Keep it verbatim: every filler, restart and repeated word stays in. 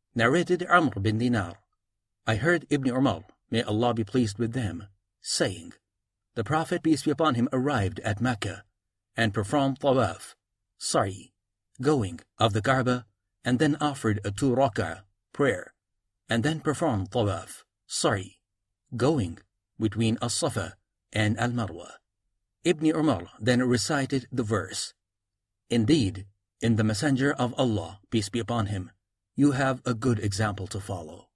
Narrated Amr bin Dinar, I heard Ibn Umar, may Allah be pleased with them, saying, the Prophet, peace be upon him, arrived at Mecca and performed tawaf, sa'i, going of the Kaaba, and then offered a two rak'ah prayer, and then performed tawaf, sa'i, going between As-Safa and Al-Marwa. Ibn Umar then recited the verse, indeed, in the Messenger of Allah, peace be upon him, you have a good example to follow.